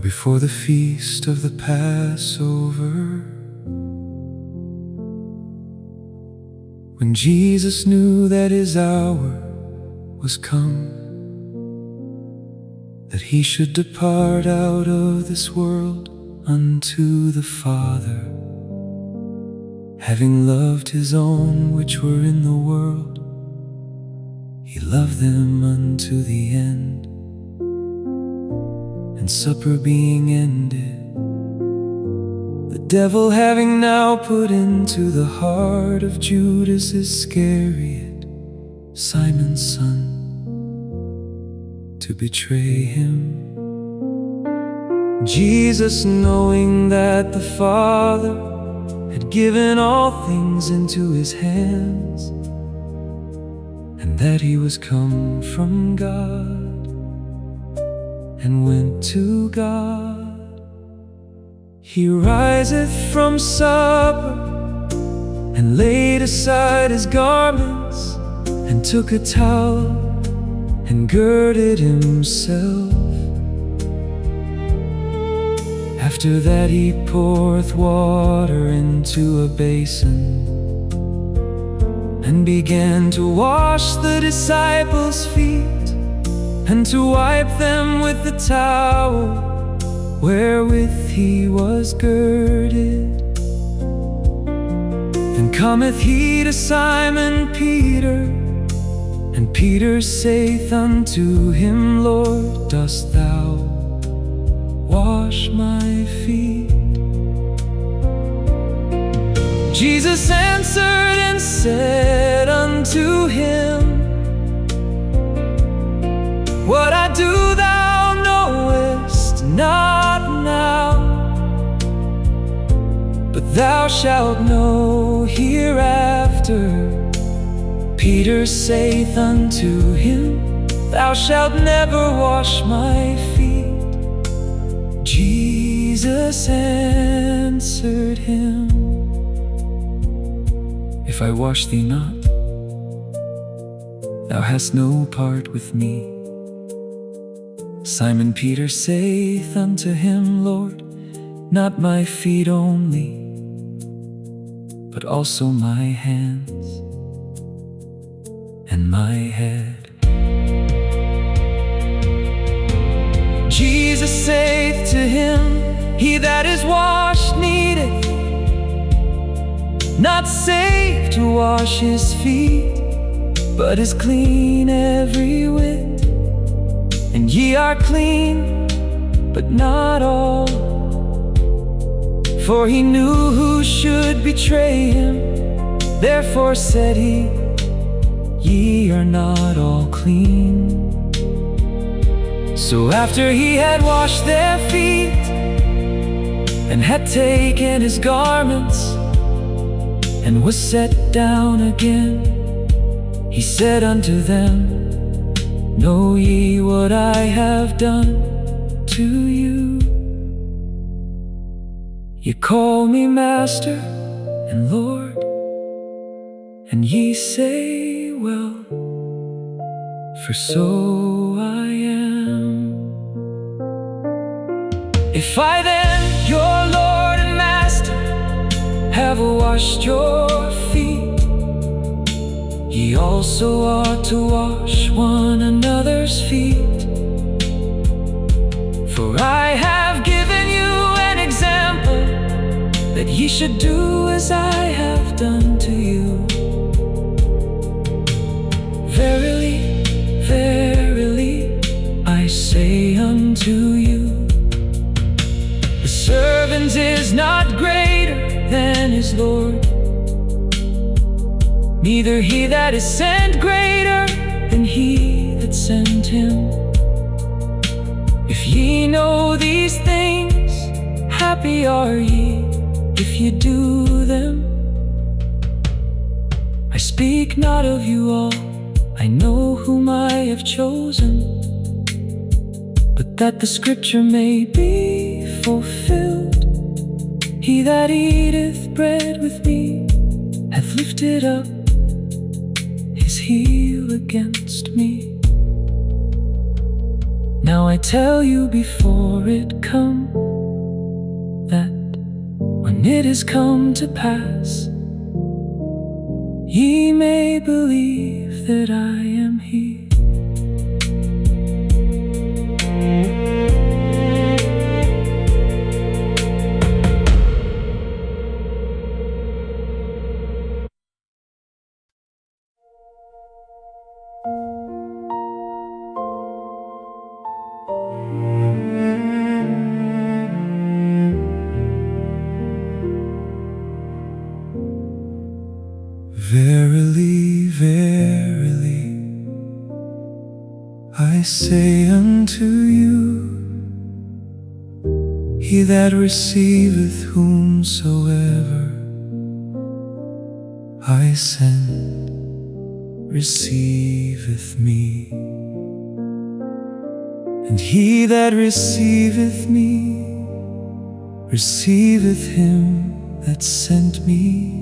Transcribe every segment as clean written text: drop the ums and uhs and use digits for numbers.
before the feast of the Passover, when Jesus knew that his hour was come, that he should depart out of this world unto the Father, having loved his own which were in the world, he loved them unto the end. And supper being ended, the devil having now put into the heart of Judas Iscariot, Simon's son, to betray him, Jesus, knowing that the Father had given all things into his hands, and that he was come from God and went to God, he riseth from supper, and laid aside his garments, and took a towel, and girded himself. After that he poureth water into a basin, and began to wash the disciples' feet, and to wipe them with the towel wherewith he was girded. Then cometh he to Simon Peter, and Peter saith unto him, Lord, dost thou wash my feet? Jesus answered and said unto him, what I do thou knowest not now, but thou shalt know hereafter. Peter saith unto him, thou shalt never wash my feet. Jesus answered him, if I wash thee not, thou hast no part with me. Simon Peter saith unto him, Lord, not my feet only, but also my hands and my head. Jesus saith to him, he that is washed needeth not save to wash his feet, but is clean every whit. And ye are clean, but not all. For he knew who should betray him, therefore said he, ye are not all clean. So after he had washed their feet, and had taken his garments, and was set down again, he said unto them, know ye what I have done to you? Ye call me Master and Lord, and ye say, well, for so I am. If I then, your Lord and Master, have washed your feet, ye also are to wash one another's feet. For I have given you an example, that ye should do as I have done to you. Verily, verily, I say unto you, the servant is not greater than his Lord, neither he that is sent greater than he that sent him. If ye know these things, happy are ye if ye do them. I speak not of you all, I know whom I have chosen, but that the scripture may be fulfilled, he that eateth bread with me hath lifted up his heel against me. Now I tell you before it come, that when it is come to pass, ye may believe that I am He. Verily, verily, I say unto you, he that receiveth whomsoever I send receiveth me, and he that receiveth me receiveth him that sent me.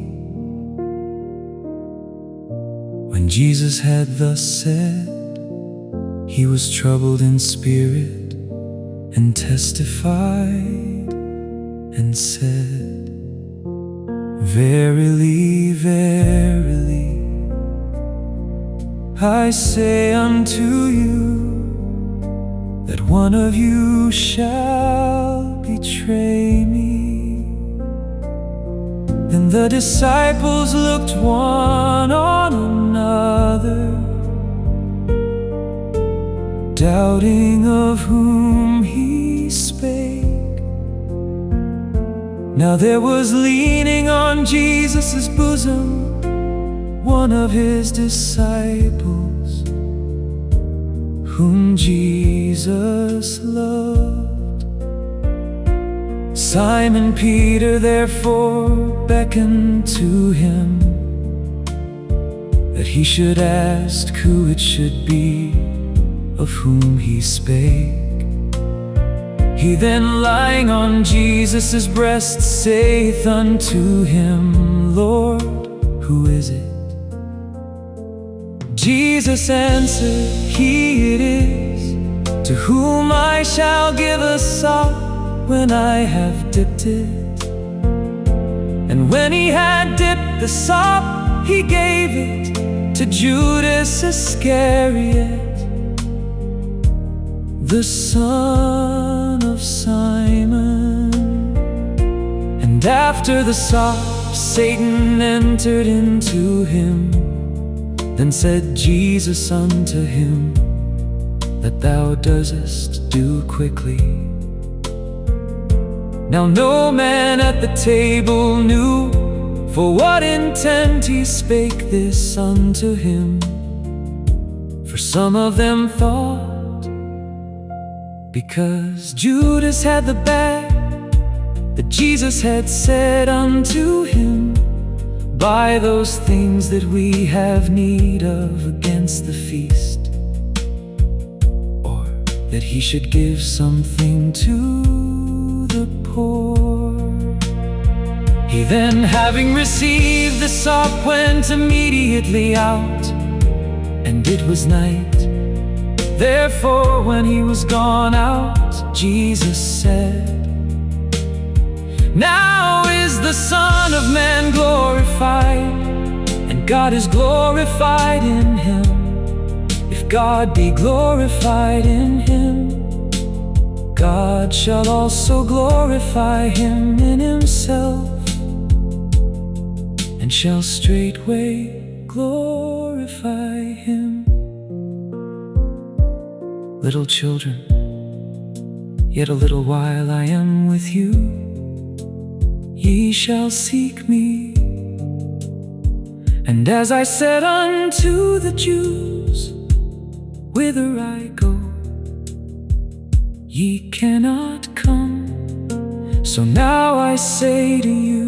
When Jesus had thus said, he was troubled in spirit, and testified, and said, Verily, verily, I say unto you, that one of you shall betray me. Then the disciples looked one on another, doubting of whom he spake. Now there was leaning on Jesus' bosom one of his disciples, whom Jesus loved. Simon Peter therefore beckoned to him, that he should ask who it should be of whom he spake. He then, lying on Jesus' breast, saith unto him, Lord, who is it? Jesus answered, He it is, to whom I shall give a sop when I have dipped it. And when he had dipped the sop, he gave it to Judas Iscariot, the son of Simon. And after the sop, Satan entered into him. Then said Jesus unto him, That thou doest do quickly. Now no man at the table knew for what intent he spake this unto him. For some of them thought, because Judas had the bag, that Jesus had said unto him, Buy those things that we have need of against the feast, or that he should give something to the poor. He then, having received the sop, went immediately out, and it was night. Therefore when he was gone out, Jesus said, Now is the Son of Man glorified, and God is glorified in him. If God be glorified in him, God shall also glorify him in himself, and shall straightway glorify him. Little children, yet a little while I am with you. Ye shall seek me. And as I said unto the Jews, Whither I go, ye cannot come. So now I say to you,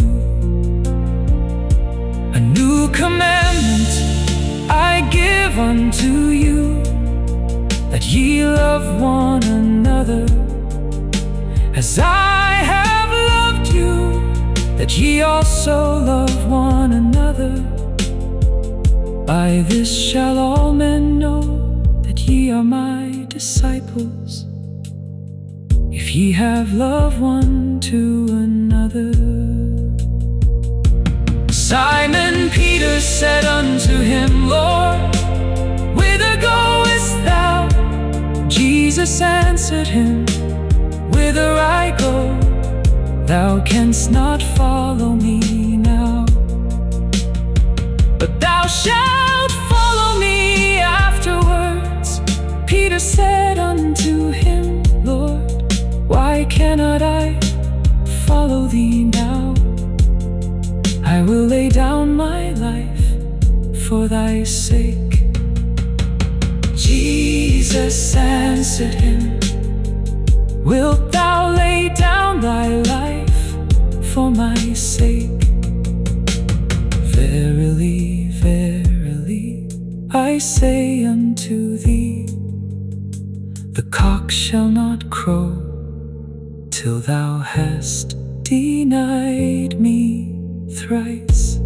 a new commandment I give unto you, that ye love one another. As I have loved you, that ye also love one another. By this shall all men know that ye are my disciples, ye have loved one to another. Simon Peter said unto him, Lord, whither goest thou? Jesus answered him, whither I go, thou canst not follow me now, but thou shalt follow me afterwards. Peter said unto him, Lord, why cannot I follow thee now? I will lay down my life for thy sake. Jesus answered him, wilt thou lay down thy life for my sake? Verily, verily, I say unto thee, the cock shall not crow till thou hast denied me thrice.